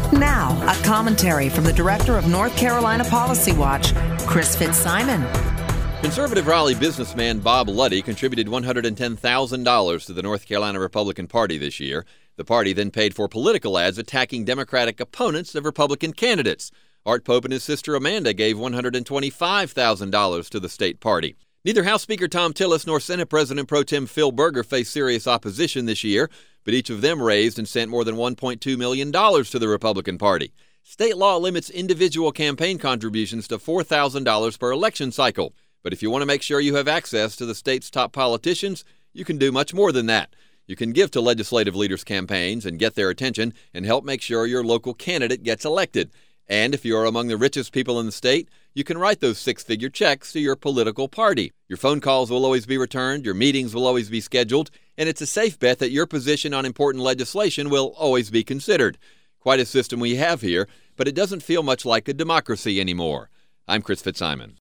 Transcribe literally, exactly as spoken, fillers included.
Now, a commentary from the director of North Carolina Policy Watch, Chris Fitzsimon. Conservative Raleigh businessman Bob Luddy contributed one hundred ten thousand dollars to the North Carolina Republican Party this year. The party then paid for political ads attacking Democratic opponents of Republican candidates. Art Pope and his sister Amanda gave one hundred twenty-five thousand dollars to the state party. Neither House Speaker Thom Tillis nor Senate President Pro Tem Phil Berger faced serious opposition this year, but each of them raised and sent more than one point two million dollars to the Republican Party. State law limits individual campaign contributions to four thousand dollars per election cycle. But if you want to make sure you have access to the state's top politicians, you can do much more than that. You can give to legislative leaders' campaigns and get their attention and help make sure your local candidate gets elected. And if you are among the richest people in the state, you can write those six-figure checks to your political party. Your phone calls will always be returned, your meetings will always be scheduled, and it's a safe bet that your position on important legislation will always be considered. Quite a system we have here, but it doesn't feel much like a democracy anymore. I'm Chris Fitzsimon.